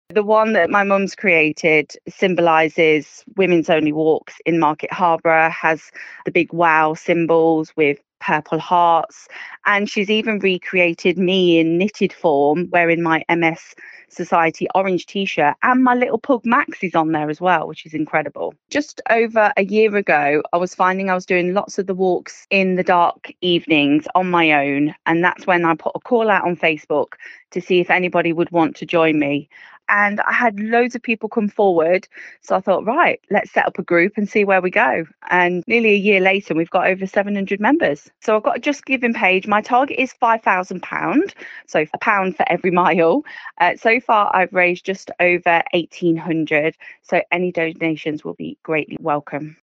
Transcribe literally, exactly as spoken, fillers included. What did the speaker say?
The one that my mum's created symbolises women's only walks in Market Harborough, has the big wow symbols with purple hearts, and she's even recreated me in knitted form wearing my M S Society orange t-shirt, and my little pug Max is on there as well, which is incredible. Just over a year ago, I was finding I was doing lots of the walks in the dark evenings on my own, and that's when I put a call out on Facebook to see if anybody would want to join me. And I had loads of people come forward. So I thought, right, let's set up a group and see where we go. And nearly a year later, we've got over seven hundred members. So I've got a Just Giving page. My target is five thousand pounds, so a pound for every mile. Uh, so far, I've raised just over eighteen hundred. So any donations will be greatly welcome.